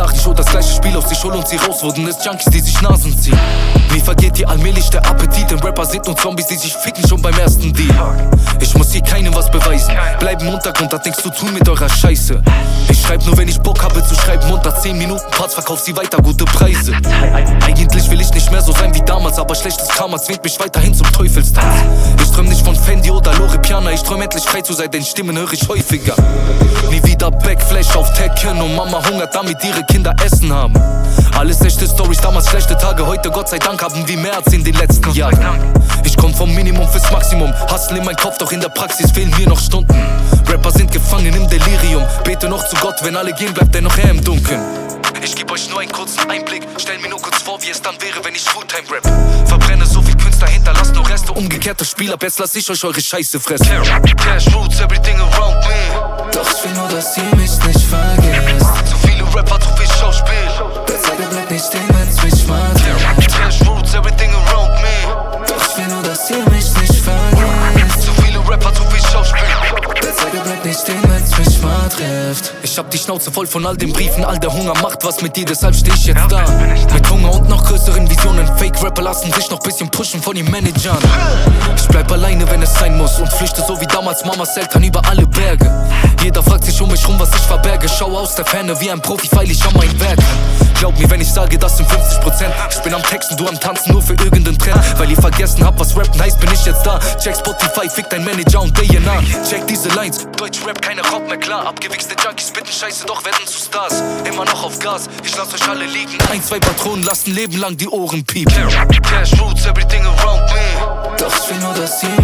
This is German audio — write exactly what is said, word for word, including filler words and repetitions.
Jahren schon das gleiche Spiel aus sich hol und sie raus wurden es Junkies, die sich Nasen ziehen. Mir vergeht hier allmählich der Appetit, denn Rapper sind nur Zombies, die sich ficken schon beim ersten Deal. Ich muss hier keinem was beweisen, bleib im Untergrund, hat nichts zu tun mit eurer Scheiße. Ich schreib nur, wenn ich Bock habe zu schreiben, unter zehn Minuten Parts, verkauf sie weiter, gute Preise. Eigentlich will ich nicht mehr so sein wie damals, aber schlechtes Karma zwingt mich weiterhin zum Teufelstanz. Ich träum nicht von Fendi oder Lore Piana, ich träum endlich frei zu sein, denn Stimmen höre ich häufiger. Nie wieder Backflash auf Tekken und Mama hungert, damit ihre Kinder Essen haben. Alles echte Storys, damals schlechte Tage, heute Gott sei Dank haben wir mehr als in den letzten Jahren. Ich komm vom Minimum fürs Maximum, Hustle in mein Kopf, doch in der Praxis fehlen mir noch Stunden. Rapper sind gefangen im Delirium, bete noch zu Gott, wenn alle gehen, bleibt er noch her im Dunkeln. Ich geb euch nur einen kurzen Einblick, stell mir nur kurz vor, wie es dann wäre, wenn ich Fulltime rap. Verbrenne so viel Künstler, hinterlasst nur Reste, umgekehrtes Spiel, ab jetzt lass ich euch eure Scheiße fressen. Cash roots, everything around me. Doch ich will nur, dass ihr mich nicht vergesst. Zu viele Rapper, zu viel Schauspiel. Der Zeiger bleibt nicht stehen, wenn's mich macht. Cash roots, everything around me. Doch ich will nur, dass ihr mich nicht vergesst. Zu viele Rapper, zu viel Schauspiel. Der Zeiger bleibt nicht stehen, wenn's mich mal trifft. Ich hab die Schnauze voll von all den Briefen, all der Hunger macht was mit dir, deshalb steh ich jetzt da. Mit Hunger und noch größeren Visionen, Fake-Rapper lassen sich noch bisschen pushen von den Managern. Ich bleib alleine, wenn es sein muss und flüchte so wie damals Mamas Eltern über alle Berge. Jeder fragt sich um mich rum, was ich verberge, schau aus der Ferne wie ein Profi, feil ich an mein Werk. Glaub mir, wenn ich sage, das sind fünfzig Prozent. Ich bin am Texten, du am Tanzen, nur für irgendeinen Trend. Weil ihr vergessen habt, was Rappen heißt, bin ich jetzt da. Check Spotify, fick dein Manager und D N A. Check diese Lines, Deutsch-Rap, keine Rock mehr klar. Abgewichste Junkies bitten Scheiße, doch werden zu Stars. Immer noch auf Gas, ich lass euch alle liegen. Ein, zwei Patronen lassen Leben lang die Ohren piepen. Cash roots, everything around me. Doch ich will nur, dass ihr